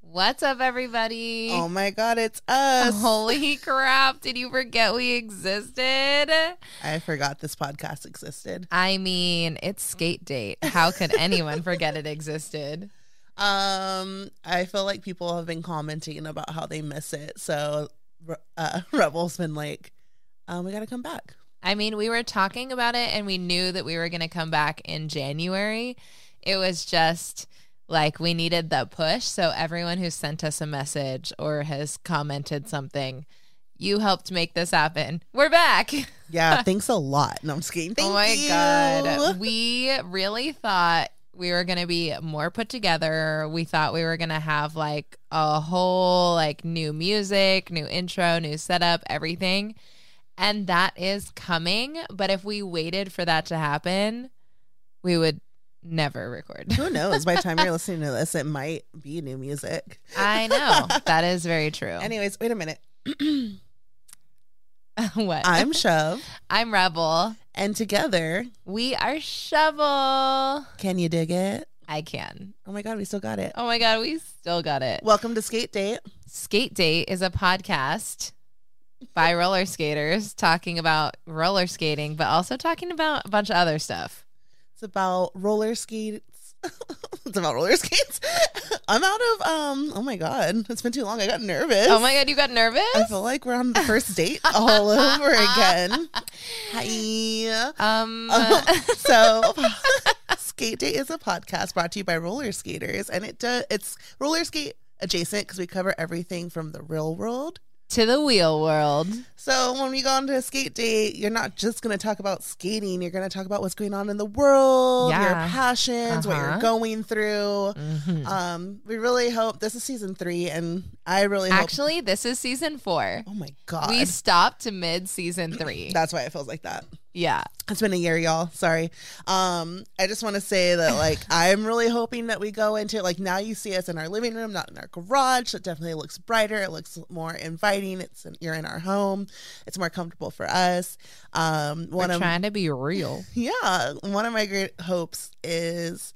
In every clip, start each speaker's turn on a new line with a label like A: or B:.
A: What's up, everybody?
B: Oh my God, it's us.
A: Holy crap. Did you forget we existed?
B: I forgot this podcast existed.
A: I mean, it's Skate Date. How could anyone forget it existed?
B: I feel like people have been commenting about how they miss it. So Rebel's been like, we got to come back.
A: I mean, we were talking about it and we knew that we were going to come back in January. It was just like we needed the push. So everyone who sent us a message or has commented something, you helped make this happen. We're back.
B: Yeah, thanks a lot. No, I'm just kidding.
A: Oh my God. We really thought we were going to be more put together. We thought we were going to have like a whole like new music, new intro, new setup, everything. And that is coming. But if we waited for that to happen, we would never record.
B: Who knows? By the time you're listening to this, it might be new music.
A: I know. That is very true.
B: Anyways, wait a minute.
A: What?
B: I'm Shove.
A: I'm Rebel.
B: And together,
A: we are Shovel.
B: Can you dig it?
A: I can.
B: Oh my God, we still got it.
A: Oh my God, we still got it.
B: Welcome to Skate Date.
A: Skate Date is a podcast by roller skaters talking about roller skating, but also talking about a bunch of other stuff.
B: It's about roller skates. It's about roller skates. I'm out of, oh my God, it's been too long. I got nervous.
A: Oh my God, you got nervous?
B: I feel like we're on the first date all over again. Hi. So Skate Date is a podcast brought to you by roller skaters, and it's roller skate adjacent because we cover everything from the real world
A: to the wheel world.
B: So when we go on to a Skate Date, you're not just going to talk about skating. You're going to talk about what's going on in the world, your passions, what you're going through. Mm-hmm. We really hope this is season 3, and I really hope.
A: Actually, this is season 4.
B: Oh my God.
A: We stopped mid season 3.
B: That's why it feels like that.
A: Yeah.
B: It's been a year, y'all. Sorry. I just want to say that, like, I'm really hoping that we go into, like, now you see us in our living room, not in our garage. It definitely looks brighter. It looks more inviting. You're in our home. It's more comfortable for us.
A: We're trying to be real.
B: Yeah. One of my great hopes is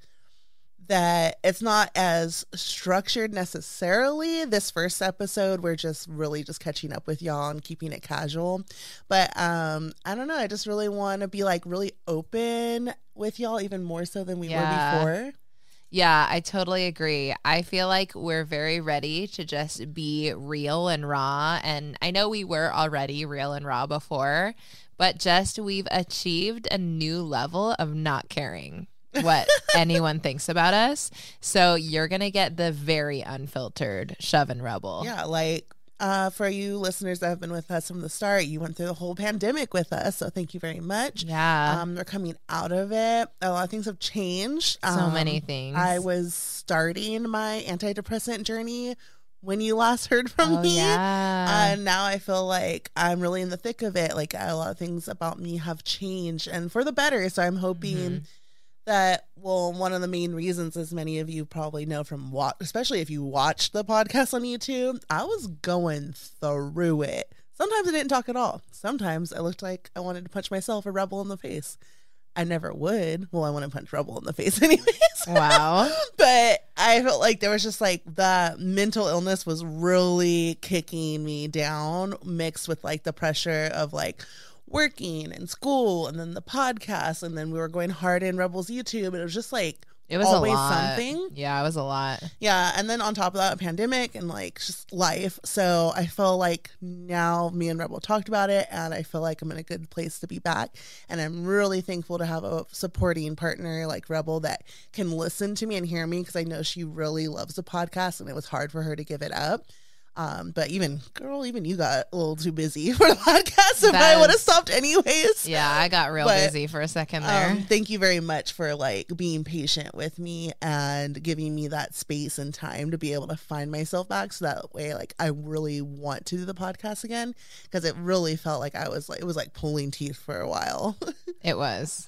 B: that it's not as structured necessarily. This first episode, we're just really just catching up with y'all and keeping it casual. But I don't know. I just really want to be like really open with y'all, even more so than we were before.
A: Yeah, I totally agree. I feel like we're very ready to just be real and raw. And I know we were already real and raw before, but just we've achieved a new level of not caring what anyone thinks about us. So you're going to get the very unfiltered Shove and Rebel.
B: Yeah, like for you listeners that have been with us from the start, you went through the whole pandemic with us. So thank you very much.
A: Yeah.
B: We're coming out of it. A lot of things have changed.
A: So many things.
B: I was starting my antidepressant journey when you last heard from me.
A: Yeah.
B: And now I feel like I'm really in the thick of it. Like a lot of things about me have changed and for the better. So I'm hoping that, well, one of the main reasons, as many of you probably know from especially if you watched the podcast on YouTube, I was going through it. Sometimes I didn't talk at all. Sometimes I looked like I wanted to punch myself, a Rebel, in the face. I never would. Well, I want to punch Rebel in the face anyways.
A: Wow.
B: But I felt like there was just like the mental illness was really kicking me down, mixed with like the pressure of like working and school and then the podcast, and then we were going hard in Rebel's YouTube, and it was just like
A: it was
B: always
A: a lot.
B: something.
A: Yeah, it was a lot.
B: Yeah, and then on top of that, a pandemic and like just life. So I feel like now me and Rebel talked about it, and I feel like I'm in a good place to be back. And I'm really thankful to have a supporting partner like Rebel that can listen to me and hear me, because I know she really loves the podcast, and it was hard for her to give it up. But even you got a little too busy for the podcast, if I would have stopped anyways.
A: Yeah, I got real busy for a second there.
B: Thank you very much for like being patient with me and giving me that space and time to be able to find myself back. So that way, like, I really want to do the podcast again, because it really felt like it was like pulling teeth for a while.
A: It was.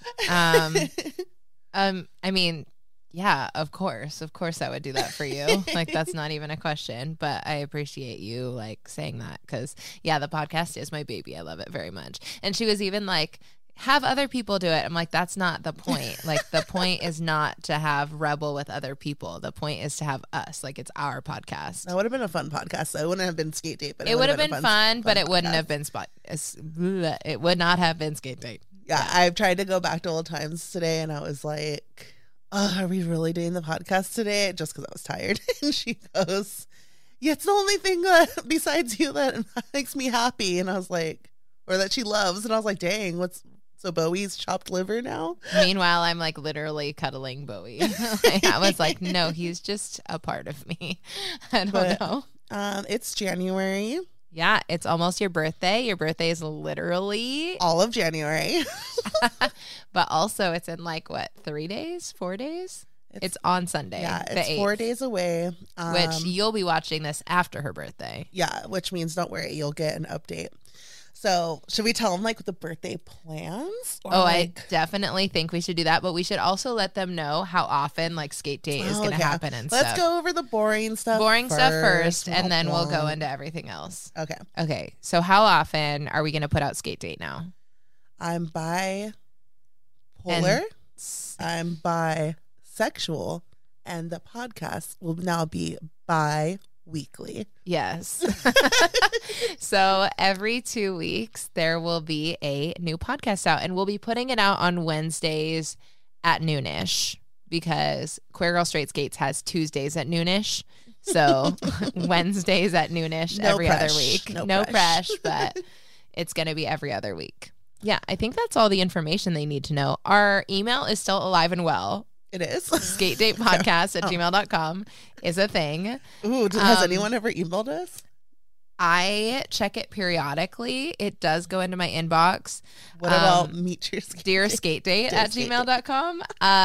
A: I mean, yeah, of course I would do that for you. Like, that's not even a question, but I appreciate you like saying that, because yeah, the podcast is my baby. I love it very much. And she was even like, have other people do it. I'm like, that's not the point. Like, the point is not to have Rebel with other people. The point is to have us. Like, it's our podcast.
B: That would have been a fun podcast. So it wouldn't have been Skate Date, but
A: it would have been fun, but it wouldn't
B: podcast.
A: have been it would not have been Skate Date.
B: Yeah, I've tried to go back to old times today, and I was like, oh, are we really doing the podcast today? Just because I was tired. And she goes, yeah, it's the only thing besides you that makes me happy. And I was like, or that she loves. And I was like, dang, so Bowie's chopped liver now?
A: Meanwhile, I'm like literally cuddling Bowie. I was like, no, he's just a part of me. I don't know.
B: It's January.
A: Yeah, it's almost your birthday. Your birthday is literally
B: all of January.
A: But also it's in like, what, 3 days, 4 days? It's on Sunday.
B: Yeah,
A: the
B: it's
A: 8th,
B: 4 days away.
A: which you'll be watching this after her birthday.
B: Yeah, which means don't worry, you'll get an update. So should we tell them like the birthday plans?
A: Oh, I definitely think we should do that, but we should also let them know how often like Skate Date is going to happen and
B: Let's
A: stuff.
B: go over the boring stuff.
A: Stuff first, and then we'll go into everything else.
B: Okay.
A: Okay. So how often are we going to put out Skate Date now?
B: I'm bipolar. I'm bisexual, and the podcast will now be bi-weekly.
A: Yes. So every 2 weeks, there will be a new podcast out, and we'll be putting it out on Wednesdays at noonish because Queer Girl Straight Skates has Tuesdays at noonish. So Wednesdays at noonish every other week. No pressure, but it's going to be every other week. Yeah, I think that's all the information they need to know. Our email is still alive and well.
B: It is.
A: SkateDatePodcast@gmail.com is a thing.
B: Ooh, has anyone ever emailed us?
A: I check it periodically. It does go into my inbox.
B: What about meet your skate
A: Dear Skate Date at gmail.com.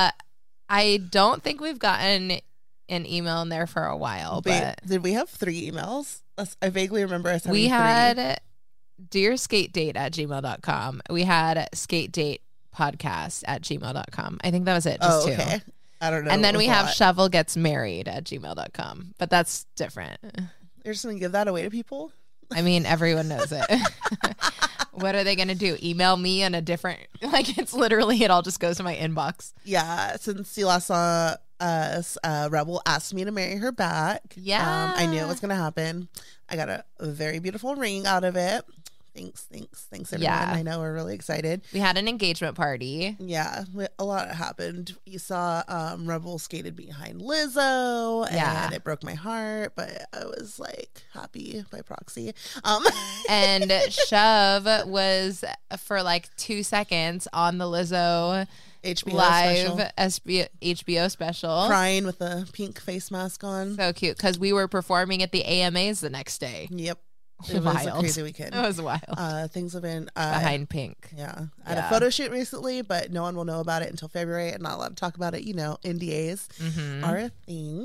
A: I don't think we've gotten an email in there for a while. But
B: did we have 3 emails? I vaguely remember us having 3.
A: We had Dear Skate Date at gmail.com. We had Skate Date Podcast at gmail.com. I think that was it. Just 2.
B: I don't know.
A: And then we have Shovel Gets Married at gmail.com. But that's different.
B: They're just going to give that away to people?
A: I mean, everyone knows it. What are they going to do? Email me in a different... Like, it's literally, it all just goes to my inbox.
B: Yeah. Since you last saw us, Rebel asked me to marry her back.
A: Yeah.
B: I knew it was going to happen. I got a very beautiful ring out of it. Thanks, everyone.
A: Yeah.
B: I know we're really excited.
A: We had an engagement party.
B: Yeah, a lot happened. You saw Rebel skated behind Lizzo, and it broke my heart, but I was like happy by proxy.
A: And Shove was for like 2 seconds on the Lizzo
B: HBO
A: live
B: special.
A: HBO special,
B: crying with a pink face mask on.
A: So cute because we were performing at the AMAs the next day.
B: Yep. It was a crazy weekend.
A: It was wild.
B: Things have been
A: behind pink.
B: Yeah. I had a photo shoot recently, but no one will know about it until February. I'm not allowed to talk about it. You know, NDAs are a thing.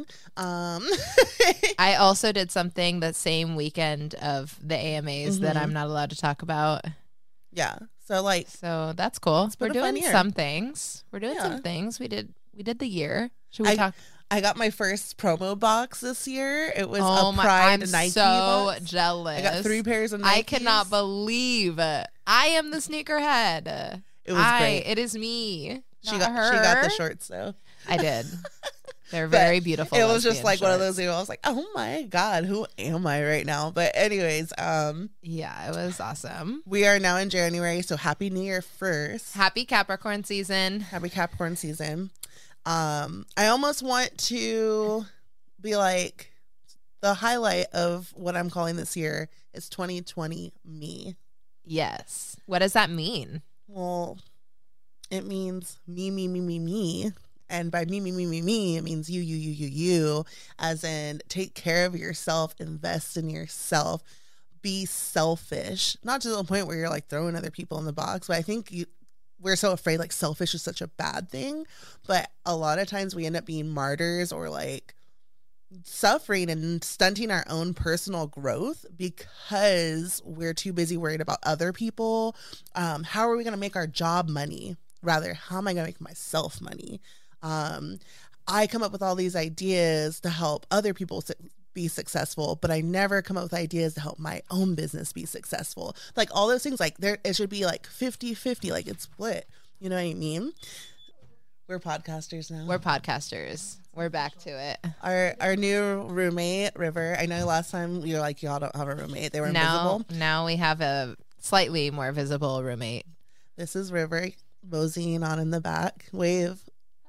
A: I also did something the same weekend of the AMAs that I'm not allowed to talk about.
B: Yeah. So
A: that's cool. We're doing some things. We did the year. Should we talk?
B: I got my first promo box this year. It was a Pride
A: I'm
B: Nike
A: so
B: box.
A: jealous.
B: I got 3 pairs of Nikes.
A: I cannot believe I am the sneakerhead.
B: It was great.
A: It is me.
B: She got the shorts though.
A: I did. They're very beautiful.
B: It was just like
A: shorts.
B: one of those. I was like, oh my God, who am I right now? But anyways,
A: yeah, it was awesome.
B: We are now in January, so happy New Year first.
A: Happy Capricorn season.
B: Happy Capricorn season. I almost want to be like, the highlight of what I'm calling this year is 2020 me.
A: Yes. What does that mean?
B: Well, it means me. And by me, it means you, as in take care of yourself, invest in yourself, be selfish. Not to the point where you're like throwing other people in the box, but I think we're so afraid like selfish is such a bad thing. But a lot of times we end up being martyrs or like suffering and stunting our own personal growth because we're too busy worried about other people. How are we going to make our job money? Rather, how am I going to make myself money? I come up with all these ideas to help other people be successful, but I never come up with ideas to help my own business be successful. Like all those things, like it should be like 50-50, like it's split. You know what I mean? We're podcasters now.
A: We're podcasters. We're back to it.
B: Our new roommate, River. I know last time you were like, y'all don't have a roommate. They were invisible.
A: Now we have a slightly more visible roommate.
B: This is River moseying on in the back. Wave.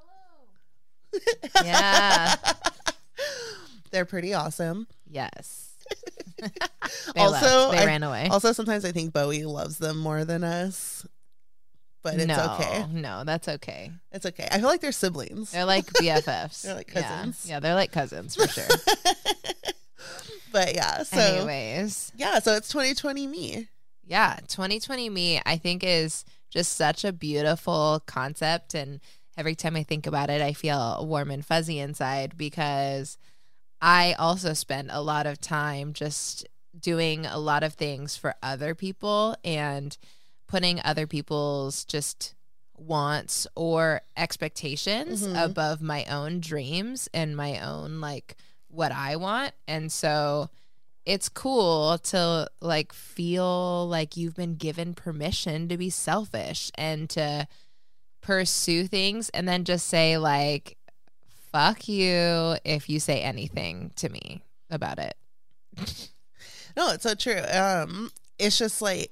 A: Hello. Yeah.
B: They're pretty awesome.
A: Yes.
B: Also,
A: they ran away.
B: Also, sometimes I think Bowie loves them more than us. But it's okay.
A: No, that's okay.
B: It's okay. I feel like they're siblings.
A: They're like BFFs.
B: They're like cousins.
A: Yeah, they're like cousins for sure.
B: But yeah, so
A: anyways.
B: Yeah, so it's 2020 me.
A: Yeah, 2020 me, I think, is just such a beautiful concept. And every time I think about it, I feel warm and fuzzy inside because I also spend a lot of time just doing a lot of things for other people and putting other people's just wants or expectations above my own dreams and my own like what I want. And so it's cool to like feel like you've been given permission to be selfish and to pursue things and then just say like, fuck you if you say anything to me about it.
B: No, it's so true. It's just like,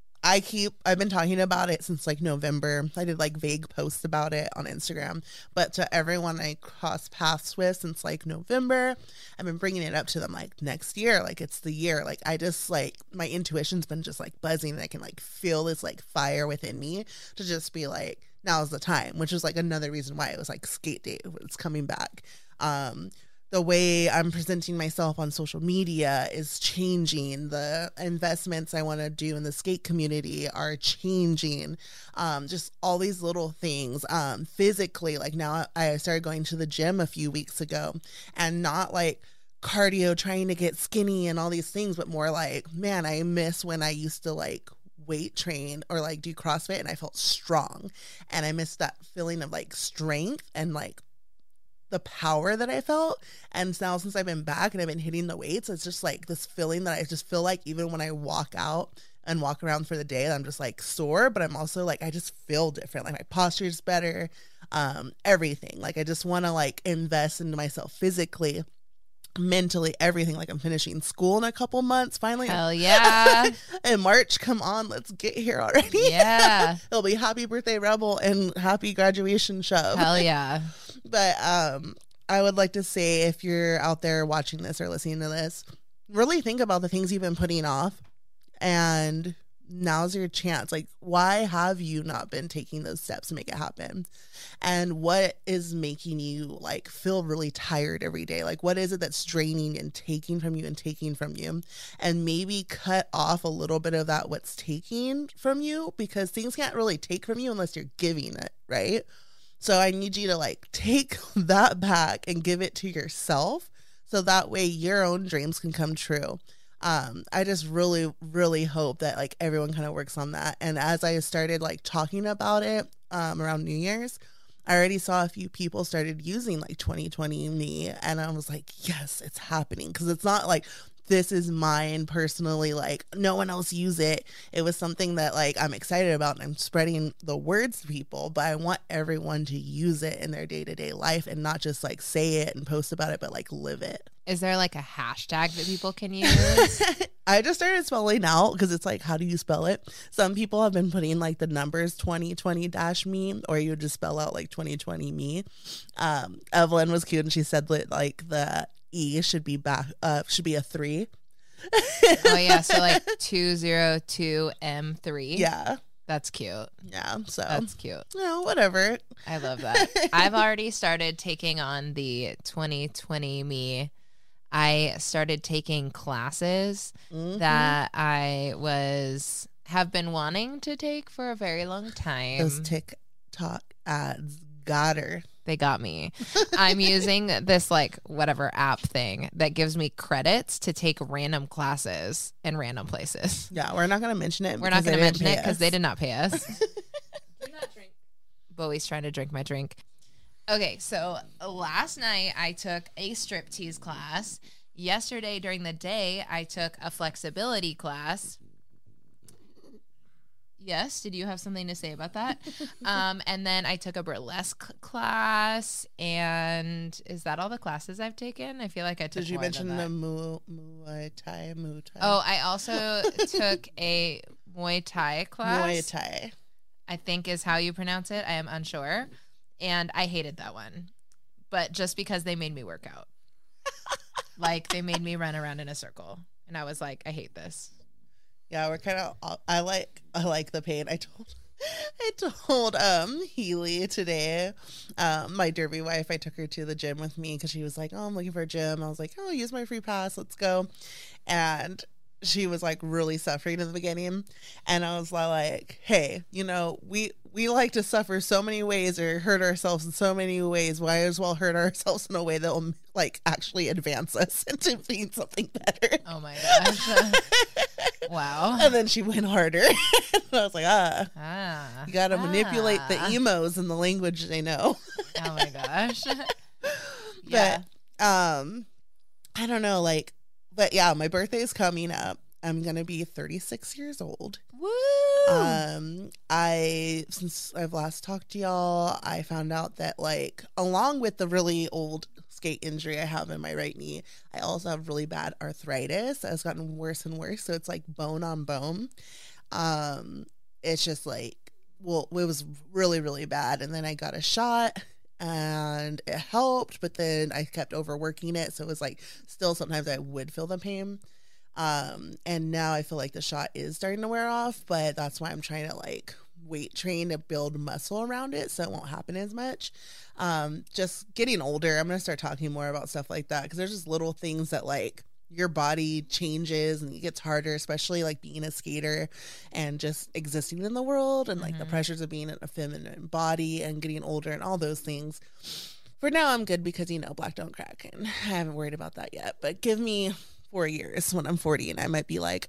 B: I've been talking about it since like November. I did like vague posts about it on Instagram, but to everyone I cross paths with since like November, I've been bringing it up to them like next year, like it's the year. Like I just like my intuition's been just like buzzing and I can like feel this like fire within me to just be like, now's the time, which is like another reason why it was like skate day. It's coming back. The way I'm presenting myself on social media is changing. The investments I want to do in the skate community are changing. Just all these little things. Physically, like now I started going to the gym a few weeks ago and not like cardio trying to get skinny and all these things, but more like, man, I miss when I used to like weight train or like do CrossFit and I felt strong. And I miss that feeling of like strength and like the power that I felt. And now since I've been back and I've been hitting the weights, it's just like this feeling that I just feel like even when I walk out and walk around for the day, I'm just like sore, but I'm also like, I just feel different. Like my posture is better, everything. Like I just want to like invest into myself physically, mentally, everything. Like I'm finishing school in a couple months finally.
A: Hell yeah.
B: In March, come on, let's get here already.
A: Yeah.
B: It'll be happy birthday Rebel and happy graduation shove.
A: Hell yeah.
B: But I would like to say, if you're out there watching this or listening to this, really think about the things you've been putting off, and now's your chance. Like, why have you not been taking those steps to make it happen? And what is making you like feel really tired every day? Like, what is it that's draining and taking from you and taking from you? And maybe cut off a little bit of that what's taking from you, because things can't really take from you unless you're giving it, right? So I need you to like take that back and give it to yourself so that way your own dreams can come true. I just really, really hope that like everyone kind of works on that. And as I started like talking about it around New Year's, I already saw a few people started using like 2020 me, and I was like, yes, it's happening. Because it's not like this is mine personally, like no one else use it. It was something that like I'm excited about and I'm spreading the words to people, but I want everyone to use it in their day-to-day life and not just like say it and post about it, but like live it.
A: Is there like a hashtag that people can use?
B: I just started spelling out because it's like, how do you spell it? Some people have been putting like the numbers 2020-me, or you would just spell out like 2020 me. Evelyn was cute and she said that like the E should be back, should be a 3.
A: Oh yeah, so like 202M3.
B: Yeah.
A: That's cute.
B: Yeah, so
A: that's cute.
B: Whatever.
A: I love that. I've already started taking on the 2020 me. I started taking classes that I have been wanting to take for a very long time.
B: Those TikTok ads got her.
A: They got me. I'm using this like whatever app thing that gives me credits to take random classes in random places.
B: Yeah, we're not going to mention it.
A: We're not going to mention it because they did not pay us. Do not drink. Bowie's trying to drink my drink. Okay, so last night I took a striptease class. Yesterday during the day, I took a flexibility class. Yes, did you have something to say about that? And then I took a burlesque class, and is that all the classes I've taken? I feel like I took.
B: Did you
A: more
B: mention
A: than that.
B: the Muay Thai?
A: Oh, I also took a Muay Thai class.
B: Muay Thai,
A: I think is how you pronounce it. I am unsure, and I hated that one, but just because they made me work out, like they made me run around in a circle, and I was like, I hate this.
B: Yeah, we're kind of. I like the pain. I told Healy today, my derby wife. I took her to the gym with me because she was like, "Oh, I'm looking for a gym." I was like, "Oh, use my free pass. Let's go." And she was like really suffering in the beginning, and I was like, "Hey, you know, we like to suffer so many ways or hurt ourselves in so many ways. Why as well hurt ourselves in a way that will like actually advance us into being something better."
A: Oh my gosh. Wow.
B: And then she went harder. And I was like, you got to manipulate the emos in the language they know.
A: Oh my gosh. Yeah.
B: But I don't know, like, but yeah, my birthday is coming up. I'm gonna be 36 years old.
A: Woo!
B: Since I've last talked to y'all, I found out that like along with the really old skate injury I have in my right knee, I also have really bad arthritis that has gotten worse and worse. So it's like bone on bone. It's just like, well, it was really, really bad. And then I got a shot and it helped, but then I kept overworking it. So it was like still sometimes I would feel the pain. And now I feel like the shot is starting to wear off, but that's why I'm trying to like weight train to build muscle around it so it won't happen as much. Just getting older, I'm going to start talking more about stuff like that because there's just little things that like your body changes and it gets harder, especially like being a skater and just existing in the world and like the pressures of being in a feminine body and getting older and all those things. For now, I'm good because, you know, black don't crack and I haven't worried about that yet, but give me 4 years when I'm 40 and I might be like,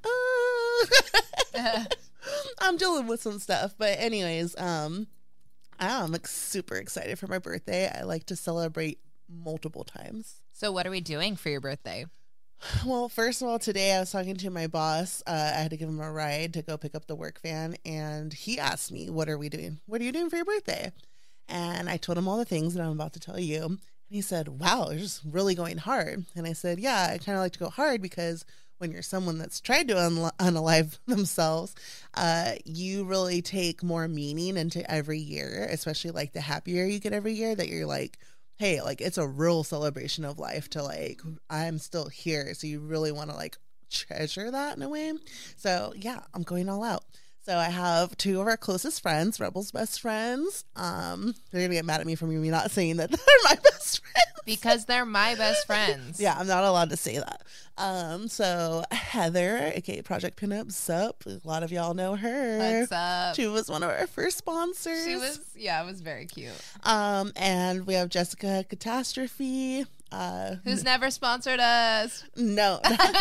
B: I'm dealing with some stuff. But anyways, I'm super excited for my birthday. I like to celebrate multiple times.
A: So what are we doing for your birthday?
B: Well, first of all, today I was talking to my boss. I had to give him a ride to go pick up the work van. And he asked me, what are we doing? What are you doing for your birthday? And I told him all the things that I'm about to tell you. And he said, wow, you're just really going hard. And I said, yeah, I kind of like to go hard because when you're someone that's tried to unalive themselves, you really take more meaning into every year, especially like the happier you get every year that you're like, hey, like it's a real celebration of life to like, I'm still here. So you really want to like treasure that in a way. So yeah, I'm going all out. So I have 2 of our closest friends, Rebel's best friends. They're going to get mad at me for me not saying that they're my best friends.
A: Because they're my best friends.
B: Yeah, I'm not allowed to say that. So Heather, aka Project Pinup, sup. A lot of y'all know her.
A: What's up?
B: She was one of our first sponsors.
A: She was, it was very cute.
B: And we have Jessica Catastrophe.
A: Who's never sponsored us.
B: No.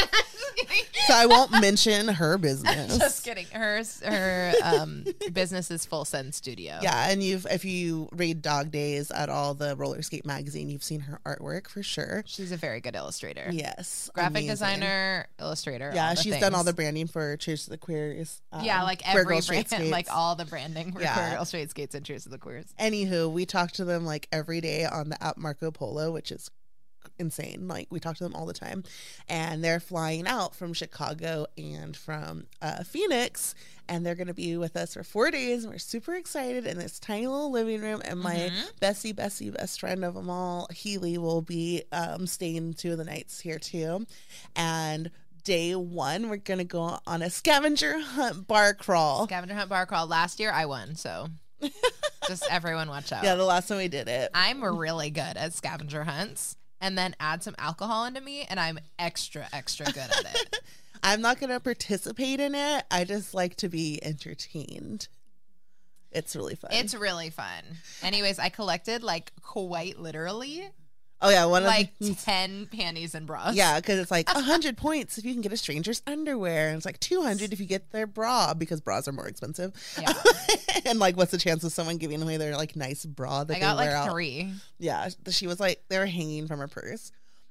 B: So I won't mention her business.
A: Just kidding. Her business is Full Send Studio.
B: Yeah, and if you read Dog Days at all, the roller skate magazine, you've seen her artwork for sure.
A: She's a very good illustrator.
B: Yes.
A: Graphic designer, illustrator.
B: Yeah, she's done all the branding for Cheers to the Queers.
A: Yeah, like every brand, like all the branding for Queer Girl Straight Skates and Cheers to the Queers.
B: Anywho, we talk to them like every day on the app Marco Polo, which is insane. Like we talk to them all the time, and they're flying out from Chicago and from Phoenix, and they're going to be with us for 4 days, and we're super excited in this tiny little living room. And my best friend of them all, Healy, will be staying 2 of the nights here too. And day 1, we're going to go on a scavenger hunt bar crawl.
A: Last year I won, so just everyone watch out.
B: Yeah, the last time we did it.
A: I'm really good at scavenger hunts. And then add some alcohol into me, and I'm extra, extra good at it.
B: I'm not going to participate in it. I just like to be entertained. It's really fun.
A: It's really fun. Anyways, I collected, like, quite literally,
B: oh, yeah.
A: like 10 panties and bras.
B: Yeah, because it's like 100 points if you can get a stranger's underwear. And it's like 200 if you get their bra, because bras are more expensive. Yeah. And, like, what's the chance of someone giving away their, like, nice bra that they wear out?
A: I got, like, 3.
B: Yeah. She was like, they were hanging from her purse.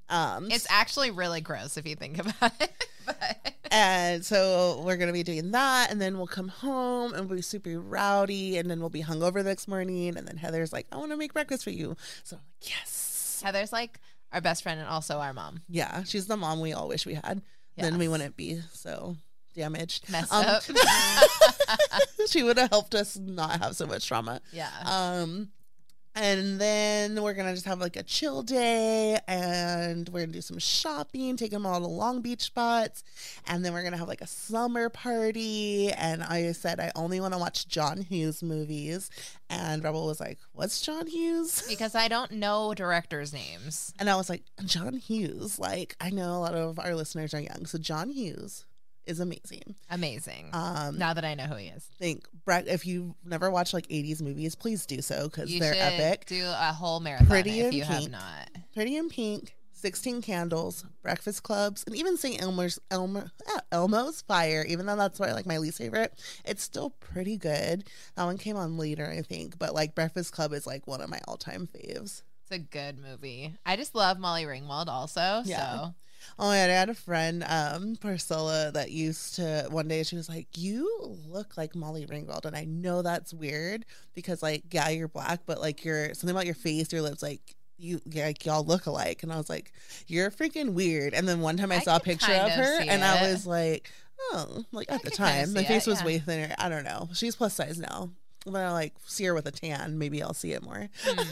A: It's actually really gross if you think about it. But
B: And so we're going to be doing that. And then we'll come home and we'll be super rowdy. And then we'll be hungover the next morning. And then Heather's like, I want to make breakfast for you. So I'm like, yes.
A: Heather's like our best friend and also our mom.
B: Yeah. She's the mom we all wish we had.
A: Yes.
B: Then we wouldn't be so damaged.
A: Messed up.
B: She would have helped us not have so much trauma.
A: Yeah.
B: And then we're going to just have like a chill day and we're going to do some shopping, take them all to Long Beach spots. And then we're going to have like a summer party. And I said, I only want to watch John Hughes movies. And Rebel was like, what's John Hughes?
A: Because I don't know directors' names.
B: And I was like, John Hughes. Like, I know a lot of our listeners are young. So John Hughes is amazing.
A: Amazing. Now that I know who he is.
B: If you've never watched like 80s movies, please do so because they're epic.
A: Do a whole marathon
B: Pretty
A: if
B: in
A: you have
B: Pink.
A: not.
B: Pretty in Pink, 16 Candles, Breakfast Clubs, and even St. Elmo's Fire, even though that's like my least favorite, it's still pretty good. That one came on later, I think, but like Breakfast Club is like one of my all-time faves.
A: It's a good movie. I just love Molly Ringwald also.
B: Yeah.
A: So
B: Oh, and I had a friend, Priscilla, that used to, one day she was like, you look like Molly Ringwald. And I know that's weird because like, yeah, you're black, but like something about your face, your lips, like y'all look alike. And I was like, you're freaking weird. And then one time I saw a picture of her and I was like, oh, like at the time, my face was way thinner. I don't know. She's plus size now. When I like see her with a tan, maybe I'll see it more.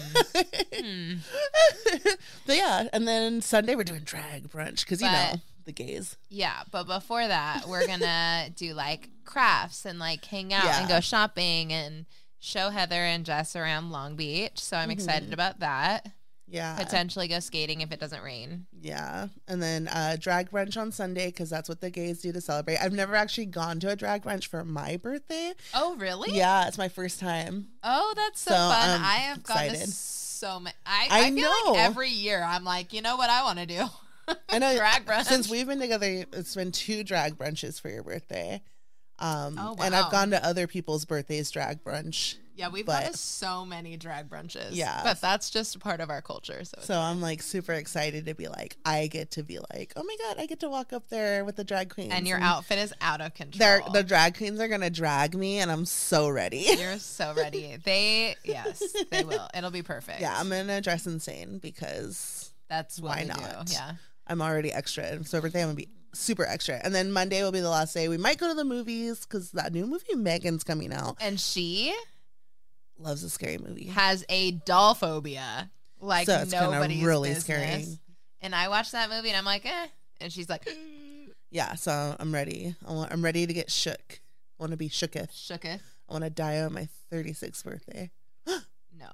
B: But yeah, and then Sunday we're doing drag brunch because you know the gays.
A: Yeah, but before that, we're gonna do like crafts and like hang out and go shopping and show Heather and Jess around Long Beach. So I'm excited about that.
B: Yeah,
A: potentially go skating if it doesn't rain.
B: Yeah, and then drag brunch on Sunday because that's what the gays do to celebrate. I've never actually gone to a drag brunch for my birthday.
A: Oh, really?
B: Yeah, it's my first time.
A: Oh, that's so fun. I have
B: excited.
A: gone to so many. I feel
B: know.
A: like every year I'm like, you know what I want to do?
B: I know.
A: Drag brunch.
B: Since we've been together, it's been 2 drag brunches for your birthday.
A: Oh, wow.
B: And I've gone to other people's birthdays drag brunch.
A: Yeah, we've gone to so many drag brunches.
B: Yeah.
A: But that's just a part of our culture. So
B: I'm like super excited to be like, I get to be like, oh my God, I get to walk up there with the drag queens.
A: And your outfit is out of control.
B: The drag queens are going to drag me and I'm so ready.
A: You're so ready. They will. It'll be perfect.
B: Yeah, I'm going to dress insane because
A: that's what
B: why not?
A: Do. Yeah.
B: I'm already extra. So birthday, I'm going to be super extra. And then Monday will be the last day. We might go to the movies because that new movie Megan's coming out.
A: And she
B: loves a scary movie.
A: Has a doll phobia. Like
B: so it's
A: nobody's
B: really
A: business.
B: scary.
A: And I watched that movie and I'm like, eh. And she's like,
B: yeah, so I'm ready. I'm ready to get shook. I want to be shooketh.
A: Shooketh.
B: I want to die on my 36th birthday.
A: No.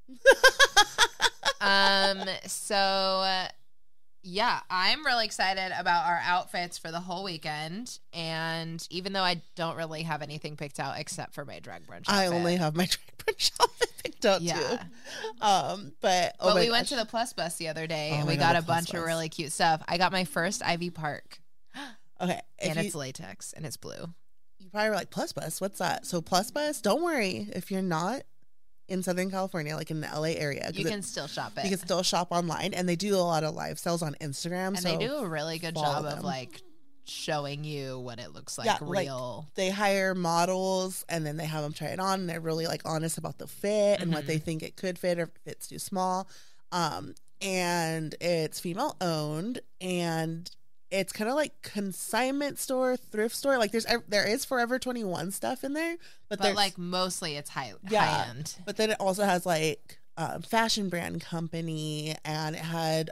A: So yeah, I'm really excited about our outfits for the whole weekend. And even though I don't really have anything picked out except for my drag brunch outfit.
B: I only have my drag brunch outfit picked out too. But
A: we went to the Plus Bus the other day and we got a bunch of really cute stuff. I got my first Ivy Park.
B: Okay.
A: And it's latex and it's blue.
B: You probably were like, Plus Bus, what's that? So Plus Bus, don't worry if you're not in Southern California, like in the LA area.
A: You can still shop it.
B: You can still shop online, and they do a lot of live sales on Instagram.
A: And they do a really good job of like showing you what it looks like real.
B: Like, they hire models, and then they have them try it on, and they're really like honest about the fit and what they think it could fit or if it's too small. And it's female owned, and it's kind of like consignment store, thrift store. Like there is Forever 21 stuff in there, but
A: like mostly it's high end.
B: But then it also has like fashion brand company, and it had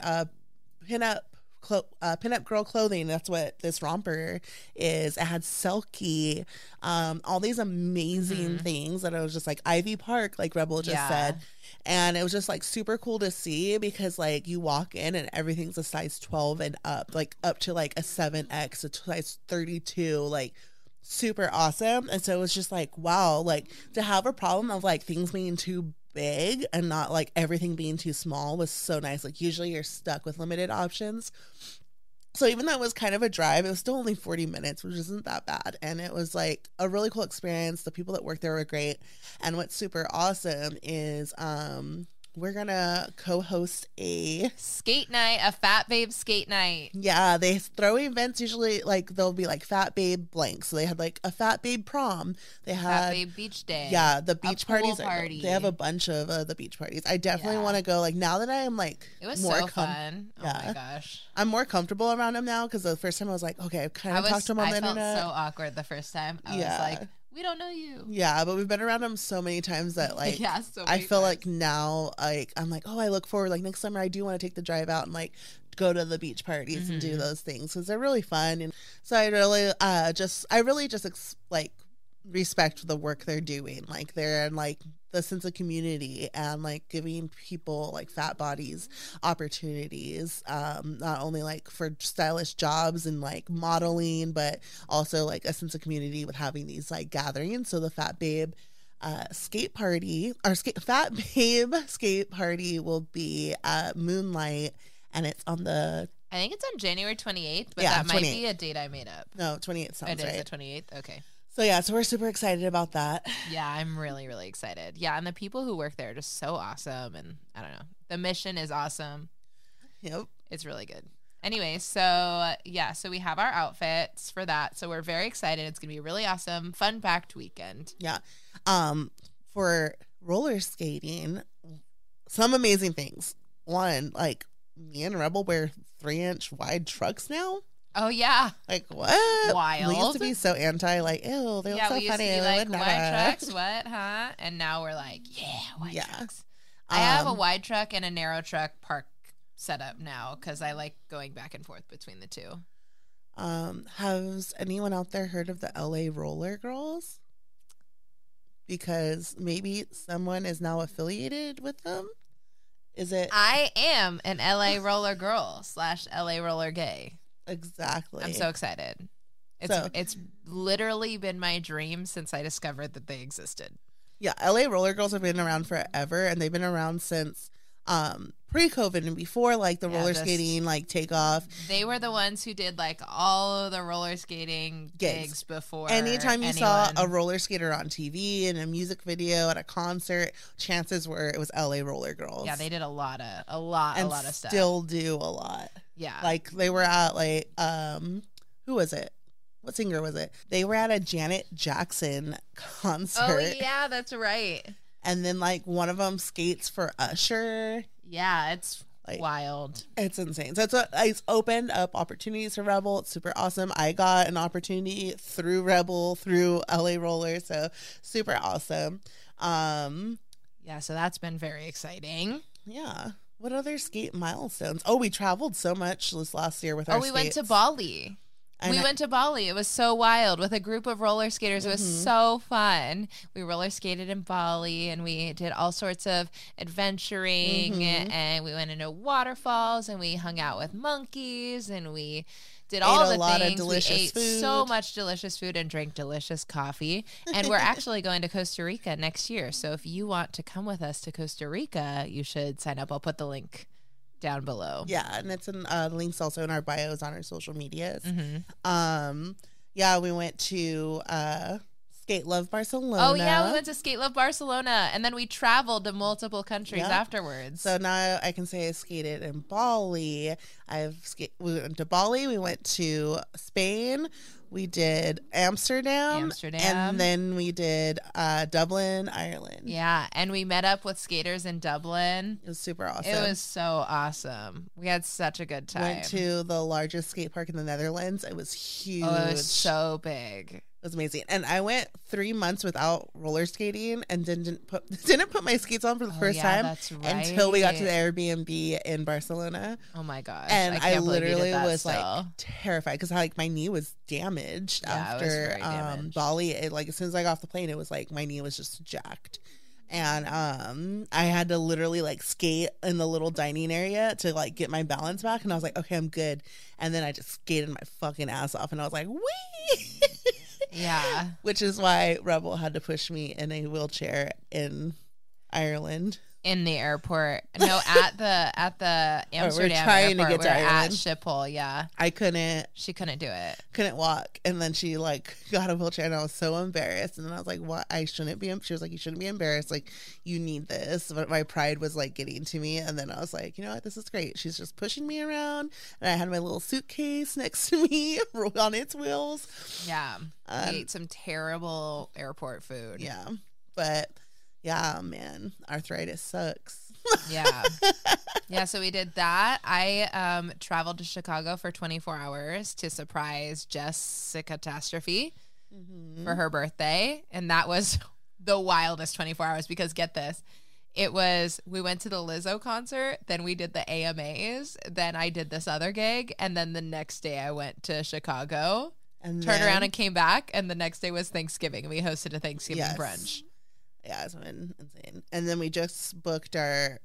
B: pinup girl clothing. That's what this romper is. It had Selkie, all these amazing things that I was just like Ivy Park, like Rebel just said. And it was just like super cool to see because like you walk in and everything's a size 12 and up, like up to like a 7X, a size 32, like super awesome. And so it was just like, wow, like to have a problem of like things being too big and not like everything being too small was so nice. Like usually you're stuck with limited options. So even though it was kind of a drive, it was still only 40 minutes, which isn't that bad. And it was like a really cool experience. The people that worked there were great. And what's super awesome is we're gonna co-host a
A: skate night, a Fat Babe skate night.
B: Yeah, they throw events usually, like they'll be like Fat Babe blank. So they had like a Fat Babe prom. They had
A: Fat Babe beach day.
B: Yeah, the beach parties.
A: Party.
B: They have a bunch of the beach parties. I definitely want to go. Like now that I am like,
A: it was
B: more
A: so fun. Oh my gosh,
B: I'm more comfortable around them now because the first time I was like, okay, I've kind of talked to them on the internet.
A: I felt so awkward the first time. I was like, we don't know you.
B: Yeah, but we've been around them so many times that like, I feel like now, like I'm like, oh, I look forward. Like next summer, I do want to take the drive out and like go to the beach parties and do those things because they're really fun. And so I really like respect the work they're doing. Like they're in like the sense of community and like giving people like fat bodies opportunities, not only like for stylish jobs and like modeling, but also like a sense of community with having these like gatherings. So the Fat Babe skate party or Fat Babe skate party will be at Moonlight, and it's on I
A: think it's on January 28th, but that might be a date I made up.
B: No, 28th sounds right.
A: It is the 28th? Okay.
B: So we're super excited about that.
A: Yeah, I'm really, really excited. Yeah, and the people who work there are just so awesome, and I don't know. The mission is awesome.
B: Yep.
A: It's really good. Anyway, so we have our outfits for that. So we're very excited. It's going to be a really awesome, fun-packed weekend.
B: Yeah. For roller skating, some amazing things. One, like me and Rebel wear 3-inch wide trucks now.
A: Oh, yeah.
B: Like, what?
A: Wild.
B: We used to be so anti, like, ew, they look so funny.
A: Yeah, we used to be like, wide trucks, what, huh? And now we're like, yeah, wide trucks. I have a wide truck and a narrow truck park set up now because I like going back and forth between the two.
B: Has anyone out there heard of the LA Roller Girls? Because maybe someone is now affiliated with them. Is it?
A: I am an LA Roller Girl / LA Roller Gay.
B: Exactly.
A: I'm so excited. It's literally been my dream since I discovered that they existed.
B: Yeah, LA Roller Girls have been around forever, and they've been around since pre-COVID and before, like the roller skating like takeoff.
A: They were the ones who did like all of the roller skating gigs before.
B: Anytime you saw a roller skater on TV in a music video at a concert, chances were it was LA Roller Girls.
A: Yeah, they did a lot of stuff.
B: Still do a lot.
A: Yeah.
B: Like they were at like who was it? What singer was it? They were at a Janet Jackson concert.
A: Oh yeah, that's right.
B: And then like one of them skates for Usher.
A: Yeah, it's like wild.
B: It's insane. So it's opened up opportunities for Rebel. It's super awesome. I got an opportunity through Rebel, through LA Roller. So super awesome.
A: Yeah, so that's been very exciting.
B: Yeah. What other skate milestones? Oh, we traveled so much this last year with our skates.
A: Went to Bali. We went to Bali. It was so wild with a group of roller skaters. It was so fun. We roller skated in Bali and we did all sorts of adventuring and we went into waterfalls and we hung out with monkeys and we did all the things. Of delicious we ate food. So much delicious food and drank delicious coffee. And we're actually going to Costa Rica next year. So if you want to come with us to Costa Rica, you should sign up. I'll put the link down below.
B: Yeah, and it's in links also in our bios on our social medias. Yeah, we went to Skate Love Barcelona.
A: Oh yeah, we went to Skate Love Barcelona, and then we traveled to multiple countries afterwards.
B: So now I can say I skated in Bali. We went to Bali. We went to Spain. We did Amsterdam, and then we did Dublin, Ireland.
A: Yeah, and we met up with skaters in Dublin.
B: It was super awesome.
A: It was so awesome. We had such a good time.
B: Went to the largest skate park in the Netherlands. It was huge.
A: Oh, it was so big.
B: It was amazing. And I went 3 months without roller skating and didn't put my skates on for the first time until we got to the Airbnb in Barcelona.
A: Oh my gosh.
B: And I literally was like terrified because like my knee was damaged after Bali. Like as soon as I got off the plane, it was like my knee was just jacked. And I had to literally like skate in the little dining area to like get my balance back. And I was like, okay, I'm good. And then I just skated my fucking ass off and I was like, wee.
A: Yeah.
B: Which is why Rebel had to push me in a wheelchair in Ireland.
A: in the airport. No, at the Amsterdam
B: trying to
A: airport.
B: get to
A: We're at
B: Ireland.
A: Schiphol. Yeah,
B: I couldn't
A: couldn't do it.
B: walk, and then she like got a wheelchair, and I was so embarrassed. And then I was like, "What? I shouldn't be." She was like, "You shouldn't be embarrassed. Like, you need this." But my pride was like getting to me, and then I was like, "You know what? This is great." She's just pushing me around, and I had my little suitcase next to me on its wheels.
A: Yeah, we ate some terrible airport food.
B: Yeah, but yeah, man, arthritis sucks.
A: Yeah. Yeah, so we did that. I traveled to Chicago for 24 hours to surprise Jessica Catastrophe for her birthday. And that was the wildest 24 hours because get this. We went to the Lizzo concert, then we did the AMAs, then I did this other gig, and then the next day I went to Chicago,
B: And
A: turned around and came back, and the next day was Thanksgiving. We hosted a Thanksgiving brunch.
B: Yeah, it's been insane. And then we just booked our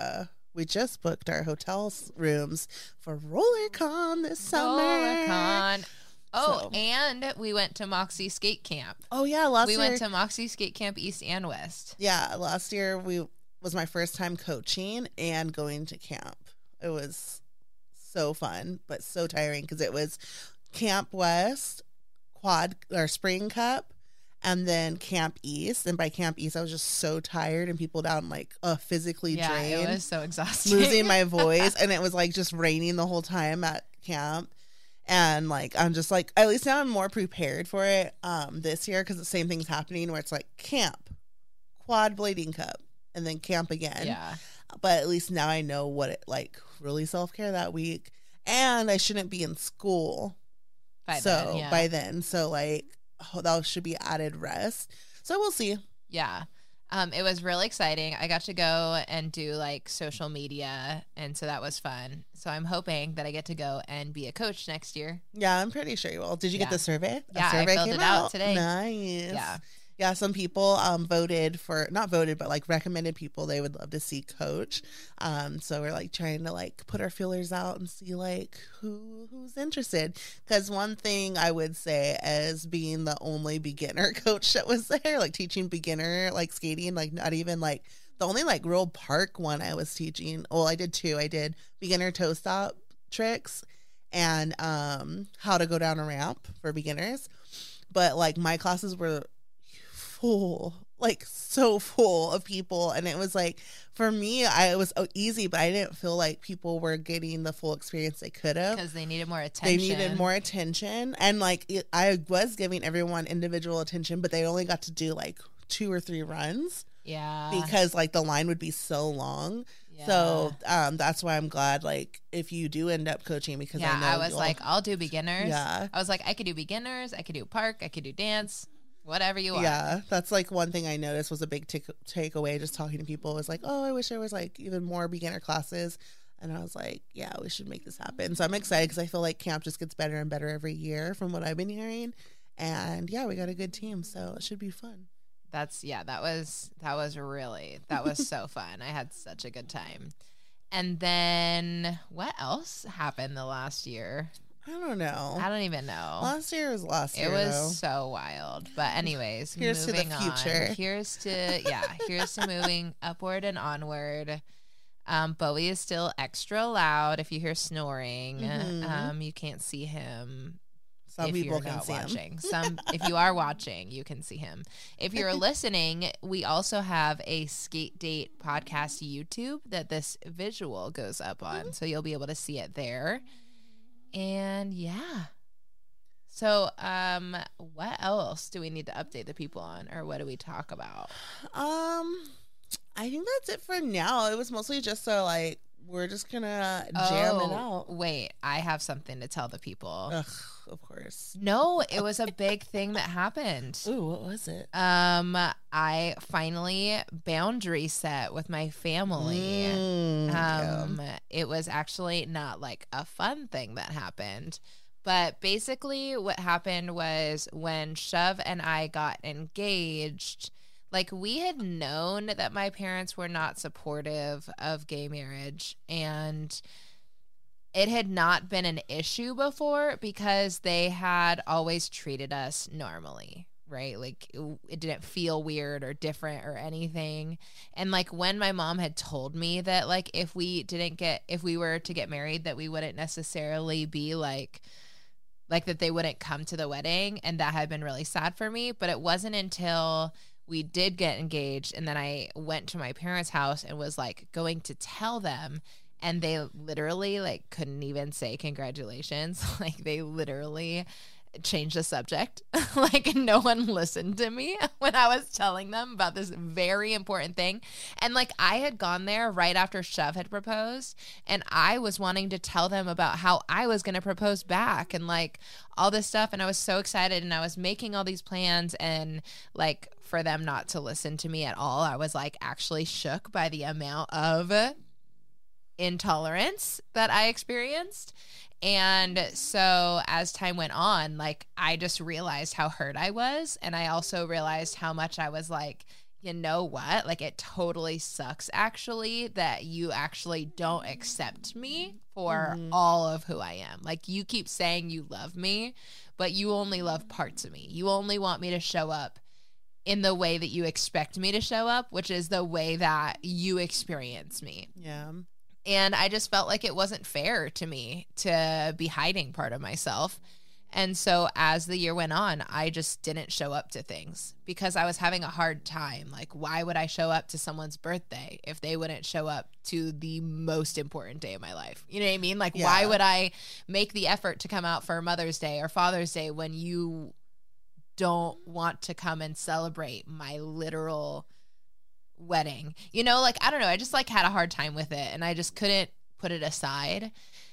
B: hotel rooms for RollerCon this summer.
A: RollerCon. Oh,
B: So-
A: and we went to Moxie Skate Camp.
B: Oh yeah, last
A: We
B: year.
A: went to Moxie Skate Camp East and West.
B: Yeah, last year was my first time coaching and going to camp. It was so fun, but so tiring because it was Camp West, Quad or Spring Cup, and then Camp East. And by Camp East, I was just so tired and people down like physically
A: Yeah,
B: drained,
A: it was so exhausting.
B: losing my voice, and it was like just raining the whole time at camp. And like I'm just like at least now I'm more prepared for it this year because the same thing's happening where it's like camp, Quad Blading Cup, and then camp again.
A: Yeah.
B: But at least now I know what it like really self-care that week, and I shouldn't be in school
A: By then.
B: So like that should be added rest. So we'll see.
A: Yeah. It was really exciting. I got to go and do like social media, and so that was fun. So I'm hoping that I get to go and be a coach next year.
B: Yeah, I'm pretty sure you will. Did you get the survey?
A: Yeah,
B: survey
A: I filled
B: came
A: it out today.
B: Nice.
A: Yeah.
B: Yeah, some people not voted, but like recommended people they would love to see coach. So we're like trying to like put our feelers out and see like who's interested. Because one thing I would say as being the only beginner coach that was there, like teaching beginner like skating, like not even like the only like real park one I was teaching. Well, I did two. I did beginner toe stop tricks and how to go down a ramp for beginners. But like my classes were full, like so full of people, and it was like for me it was easy, but I didn't feel like people were getting the full experience they could have
A: Because they needed more attention.
B: And like I was giving everyone individual attention, but they only got to do like 2 or 3 runs because like the line would be so long. So that's why I'm glad like if you do end up coaching, because I know
A: I was like, I'll do beginners.
B: Yeah.
A: I was like, I could do beginners, I could do park, I could do dance, whatever you want.
B: Yeah, that's like one thing I noticed was a big takeaway just talking to people was like, oh, I wish there was like even more beginner classes. And I was like, yeah, we should make this happen. So I'm excited because I feel like camp just gets better and better every year from what I've been hearing. And yeah, we got a good team, so it should be fun.
A: That was so fun. I had such a good time. And then what else happened the last year?
B: I don't know.
A: I don't even know.
B: Last year was last year.
A: It was
B: though.
A: so wild. But anyways,
B: Here's to the
A: moving
B: future.
A: on. Here's to moving upward and onward. Bowie is still extra loud. If you hear snoring, you can't see him.
B: Some
A: if
B: people
A: you're
B: can
A: not
B: see
A: watching.
B: him.
A: If you are watching, you can see him. If you're listening, we also have a Skate Date podcast YouTube that this visual goes up on, so you'll be able to see it there. And yeah. So, what else do we need to update the people on, or what do we talk about?
B: I think that's it for now. It was mostly just so like we're just gonna jam it out.
A: Wait, I have something to tell the people.
B: Ugh, of course.
A: No, it was a big thing that happened.
B: Ooh, what was it?
A: I finally boundary set with my family. It was actually not like a fun thing that happened. But basically what happened was when Shove and I got engaged, like we had known that my parents were not supportive of gay marriage, and it had not been an issue before because they had always treated us normally, right? Like it didn't feel weird or different or anything. And like when my mom had told me that like if we were to get married, that we wouldn't necessarily be like that they wouldn't come to the wedding, and that had been really sad for me. But it wasn't until we did get engaged and then I went to my parents' house and was like going to tell them, and they literally like couldn't even say congratulations. Like they literally changed the subject. Like no one listened to me when I was telling them about this very important thing. And like I had gone there right after Chev had proposed, and I was wanting to tell them about how I was going to propose back and like all this stuff. And I was so excited, and I was making all these plans, and like for them not to listen to me at all, I was like actually shook by the amount of intolerance that I experienced. And so as time went on, like I just realized how hurt I was. And I also realized how much I was like, you know what? Like it totally sucks actually that you actually don't accept me for all of who I am. Like you keep saying you love me, but you only love parts of me. You only want me to show up in the way that you expect me to show up, which is the way that you experience me.
B: Yeah.
A: And I just felt like it wasn't fair to me to be hiding part of myself. And so as the year went on, I just didn't show up to things because I was having a hard time. Like, why would I show up to someone's birthday if they wouldn't show up to the most important day of my life? You know what I mean? Like, why would I make the effort to come out for Mother's Day or Father's Day when you don't want to come and celebrate my literal wedding? You know, like I don't know, I just like had a hard time with it, and I just couldn't put it aside.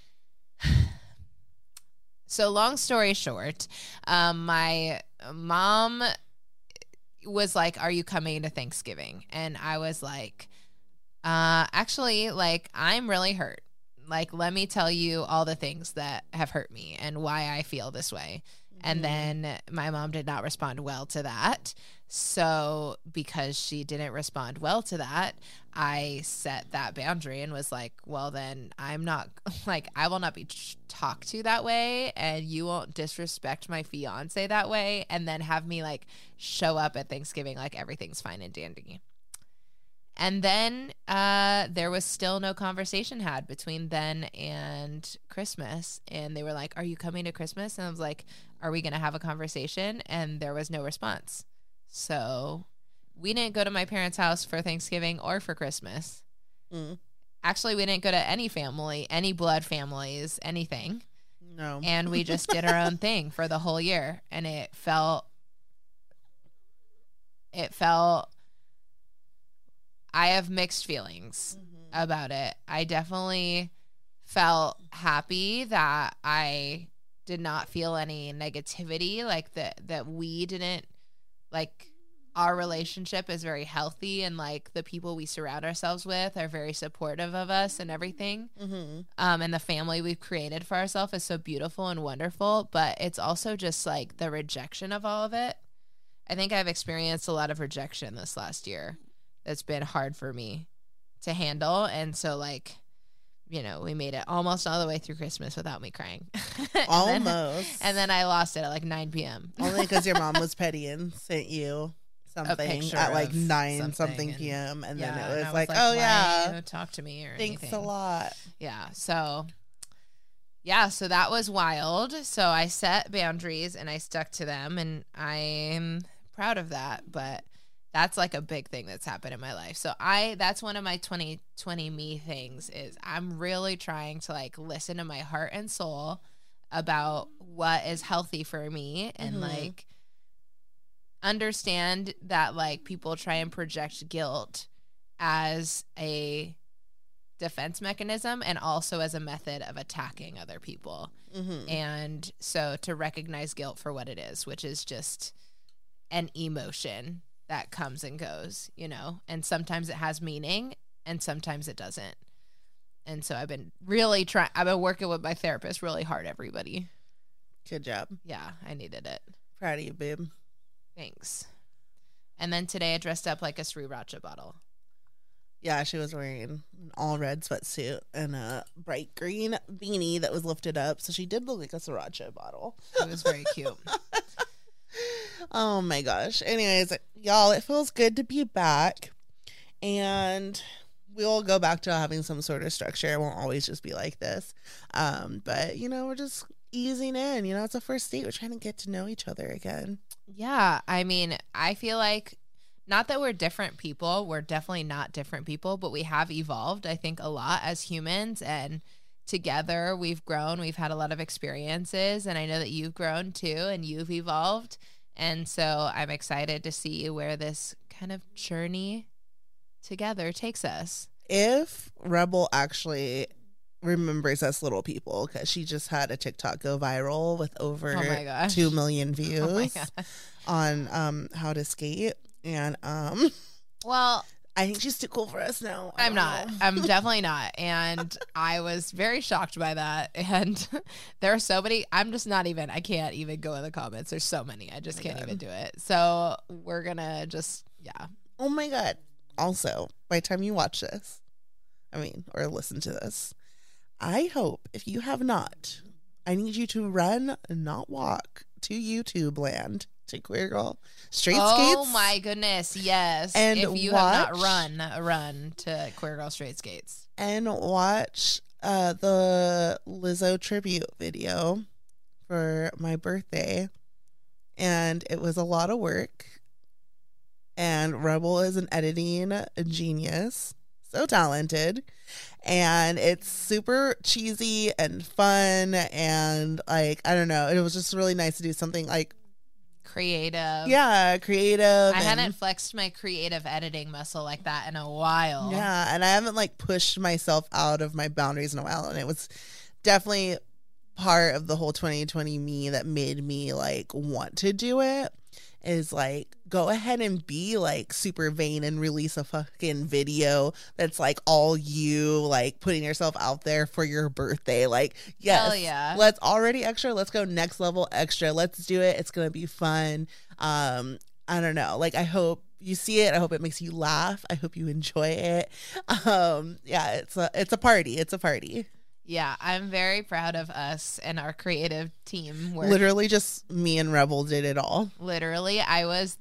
A: So long story short, my mom was like, are you coming to Thanksgiving? And I was like, actually, like I'm really hurt. Like let me tell you all the things that have hurt me and why I feel this way. And then my mom did not respond well to that. So because she didn't respond well to that, I set that boundary and was like, well, then I'm not like, I will not be talked to that way. And you won't disrespect my fiance that way. And then have me like show up at Thanksgiving like everything's fine and dandy. And then there was still no conversation had between then and Christmas. And they were like, are you coming to Christmas? And I was like, are we going to have a conversation? And there was no response. So we didn't go to my parents' house for Thanksgiving or for Christmas. Actually, we didn't go to any family, any blood families, anything.
B: No.
A: And we just did our own thing for the whole year. And it felt I have mixed feelings about it. I definitely felt happy that I did not feel any negativity, like that we didn't, like our relationship is very healthy, and like the people we surround ourselves with are very supportive of us and everything. And the family we've created for ourselves is so beautiful and wonderful, but it's also just like the rejection of all of it. I think I've experienced a lot of rejection this last year. It's been hard for me to handle. And so like, you know, we made it almost all the way through Christmas without me crying.
B: Almost.
A: And then I lost it at like 9 p.m.
B: Only because your mom was petty and sent you something at like 9 something p.m. And then it was like, oh yeah,
A: talk to me or
B: thanks
A: anything.
B: a lot.
A: Yeah. So that was wild. So I set boundaries and I stuck to them, and I'm proud of that. But that's like a big thing that's happened in my life. So that's one of my 2020 me things is I'm really trying to like listen to my heart and soul about what is healthy for me, and like understand that like people try and project guilt as a defense mechanism and also as a method of attacking other people. And so to recognize guilt for what it is, which is just an emotion that comes and goes, you know, and sometimes it has meaning and sometimes it doesn't. And so I've been really I've been working with my therapist really hard, everybody.
B: Good job.
A: Yeah, I needed it.
B: Proud of you, babe.
A: Thanks. And then today I dressed up like a sriracha bottle.
B: Yeah, she was wearing an all red sweatsuit and a bright green beanie that was lifted up. So she did look like a sriracha bottle.
A: It was very cute.
B: Oh my gosh. Anyways, y'all, it feels good to be back. And we'll go back to having some sort of structure. It won't always just be like this. But, we're just easing in. It's a first date. We're trying to get to know each other again.
A: Yeah. I mean, I feel like not that we're different people. We're definitely not different people, but we have evolved, I think, a lot as humans. And together we've grown. We've had a lot of experiences. And I know that you've grown too and you've evolved. And so I'm excited to see where this kind of journey together takes us.
B: If Rebel actually remembers us little people, because she just had a TikTok go viral with over 2 million views on how to skate. And
A: well,
B: I think she's too cool for us now.
A: I'm not. I'm definitely not. And I was very shocked by that. And there are so many. I'm just not even. I can't even go in the comments. There's so many. I just can't even do it. So we're gonna just
B: Oh my God. Also, by the time you watch this, or listen to this, I hope if you have not, I need you to run, not walk, to YouTube land, to Queer Girl Straight Skates.
A: Oh my goodness, yes.
B: And
A: if you have not run to Queer Girl Straight Skates.
B: And watch the Lizzo tribute video for my birthday. And it was a lot of work. And Rebel is an editing genius. So talented. And it's super cheesy and fun. And I don't know. It was just really nice to do something
A: creative.
B: Yeah, creative.
A: I hadn't flexed my creative editing muscle like that in a while.
B: Yeah, and I haven't pushed myself out of my boundaries in a while. And it was definitely part of the whole 2020 me that made me want to do it. Is go ahead and be super vain and release a fucking video that's all you putting yourself out there for your birthday. Yes,
A: hell yeah.
B: Let's already extra. Let's go next level extra. Let's do it. It's gonna be fun. I don't know. I hope you see it. I hope it makes you laugh. I hope you enjoy it. Yeah, it's a party. It's a party.
A: Yeah, I'm very proud of us and our creative team work.
B: Literally just me and Rebel did it all.
A: Literally, I was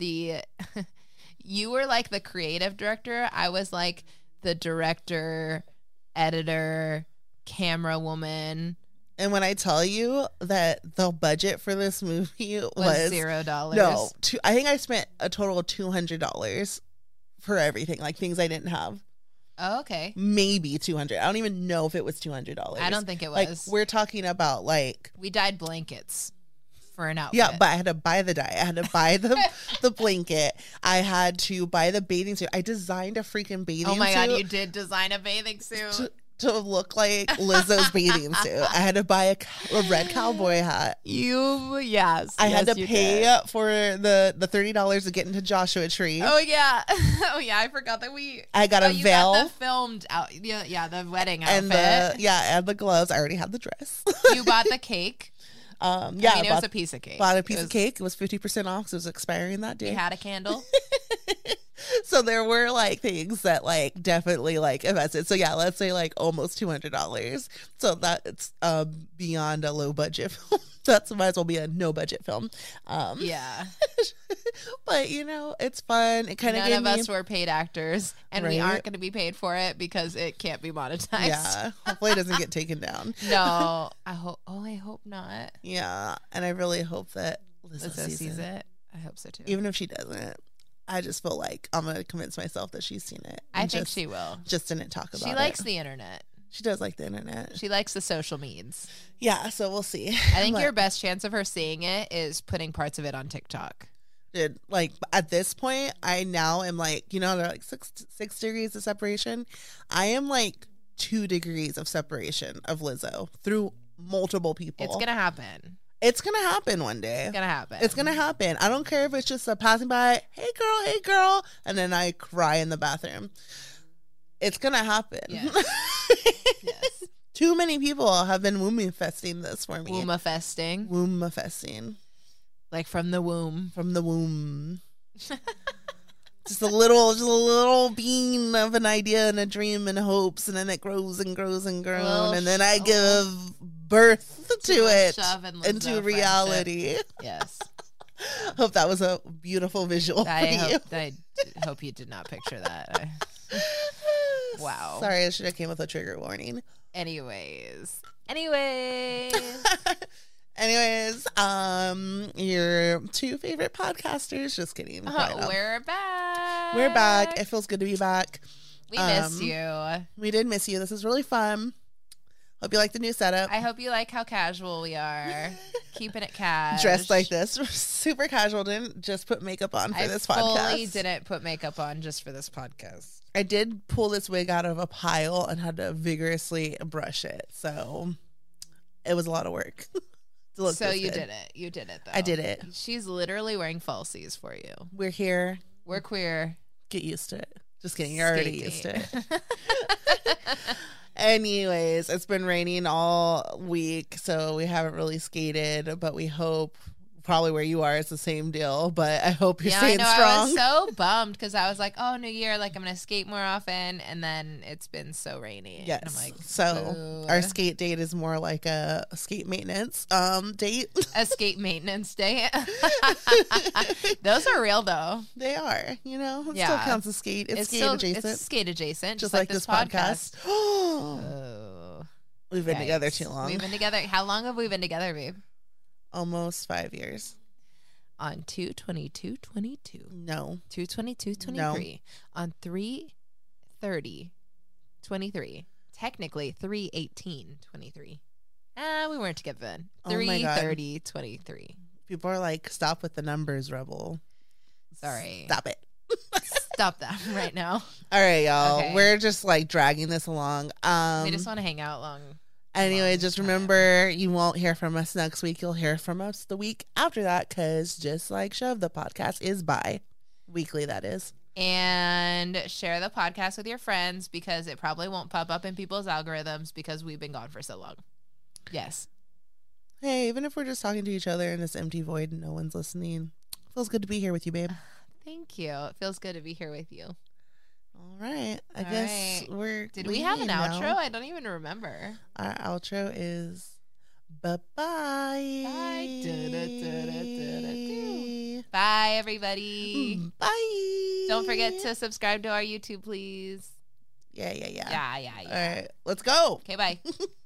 A: you were the creative director. I was the director, editor, camera woman.
B: And when I tell you that the budget for this movie was
A: $0.
B: No, I think I spent a total of $200 for everything, things I didn't have.
A: Oh, okay.
B: Maybe 200. I don't even know if it was $200.
A: I don't think it was.
B: We're talking about
A: we dyed blankets for an outfit.
B: Yeah, but I had to buy the dye. I had to buy the blanket. I had to buy the bathing suit. I designed a freaking bathing suit.
A: Oh my God, you did design a bathing suit.
B: To look like Lizzo's bathing suit. I had to buy a red cowboy hat.
A: Yes.
B: I had to pay for the $30 to get into Joshua Tree.
A: Oh yeah. Oh yeah, I forgot that
B: I got a veil.
A: Got the filmed out. Yeah, the wedding outfit.
B: And the gloves. I already had the dress.
A: You bought the cake. It was a piece of cake.
B: Bought a piece of cake. It was 50% off because it was expiring that day.
A: You had a candle.
B: So there were things that definitely invested. So yeah, let's say almost $200. So that's beyond a low budget film. That's might as well be a no budget film.
A: Yeah.
B: But it's fun. It kind of
A: none of us were paid actors, and we aren't going to be paid for it because it can't be monetized.
B: Yeah. Hopefully it doesn't get taken down.
A: No. I hope not.
B: Yeah. And I really hope that
A: Lizzo sees it. I hope so too.
B: Even if she doesn't. I just feel I'm going to convince myself that she's seen it.
A: I think she will.
B: Just didn't talk about it.
A: She likes the internet.
B: She does like the internet.
A: She likes the social medias.
B: Yeah, so we'll see.
A: I think your best chance of her seeing it is putting parts of it on TikTok.
B: Dude, at this point, I now am they're 6 degrees of separation. I am 2 degrees of separation of Lizzo through multiple people.
A: It's going to happen.
B: It's going to happen one day.
A: It's going to happen.
B: It's going to happen. I don't care if it's just a passing by, hey girl, and then I cry in the bathroom. It's going to happen.
A: Yeah. Yes.
B: Too many people have been womb-infesting this for me.
A: Womb-infesting?
B: Womb-infesting.
A: From the womb.
B: From the womb. Just a little bean of an idea and a dream and hopes, and then it grows and grows and grows, and then I give birth to it into reality.
A: Yes.
B: Hope that was a beautiful visual for you.
A: I hope you did not picture that. Wow.
B: Sorry, I should have came with a trigger warning.
A: Anyways.
B: Anyways, your two favorite podcasters. Just kidding.
A: We're back.
B: We're back. It feels good to be back.
A: We miss you.
B: We did miss you. This is really fun. Hope you like the new setup.
A: I hope you like how casual we are. Keeping it cash.
B: Dressed like this. Super casual. Didn't just put makeup on for this podcast.
A: I fully didn't put makeup on just for this podcast.
B: I did pull this wig out of a pile and had to vigorously brush it. So it was a lot of work.
A: So you did it. You did it, though.
B: I did it.
A: She's literally wearing falsies for you.
B: We're here.
A: We're queer.
B: Get used to it. Just kidding. You're already used to it. Anyways, it's been raining all week, so we haven't really skated, but we hope probably where you are it's the same deal, but I hope you're staying strong.
A: I was so bummed because I was like, oh, New Year, like I'm going to skate more often, and then it's been so rainy.
B: Yes.
A: And I'm like,
B: so our skate date is more like a skate maintenance date.
A: A skate maintenance date. Those are real, though.
B: They are, It still counts as skate. It's skate adjacent.
A: It's skate adjacent,
B: just like this podcast. We've been together too long.
A: We've been together. How long have we been together, babe?
B: Almost 5 years.
A: On 2/22/22.
B: No.
A: 2/22/23.
B: No.
A: On 3/30/23. Technically 3/18/23. We weren't together then. 3/30/23.
B: People are like, stop with the numbers, Rebel.
A: Sorry.
B: Stop it.
A: Stop that right now.
B: All right, y'all. Okay. We're just like dragging this along.
A: We just want to hang out long.
B: Anyway, just remember, you won't hear from us next week. You'll hear from us the week after that, because just like Shove, the podcast is bi-weekly, that is.
A: And share the podcast with your friends, because it probably won't pop up in people's algorithms because we've been gone for so long. Yes.
B: Hey, even if we're just talking to each other in this empty void and no one's listening, feels good to be here with you, babe.
A: Thank you. It feels good to be here with you.
B: All right. I guess we're...
A: Did we have an outro? I don't even remember.
B: Our outro is bye-bye.
A: Bye. Bye, everybody.
B: Bye.
A: Don't forget to subscribe to our YouTube, please.
B: Yeah.
A: Yeah.
B: All right. Let's go.
A: Okay, bye.